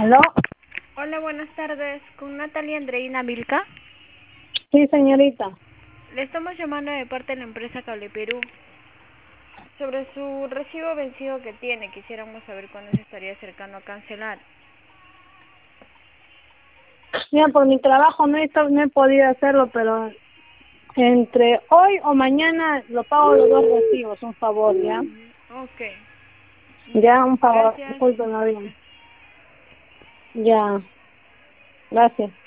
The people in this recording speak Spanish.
¿Aló? Hola, buenas tardes. Con Natalia Andreina Milka. Sí, señorita. Le estamos llamando de parte de la empresa Cable Perú. Sobre su recibo vencido que tiene, quisiéramos saber cuándo se estaría acercando a cancelar. Mira, por mi trabajo no he podido hacerlo, pero entre hoy o mañana lo pago los dos recibos, un favor, ¿ya? Ok. Ya. Ya, un favor, Gracias. discúlpenme bien. Ya, gracias.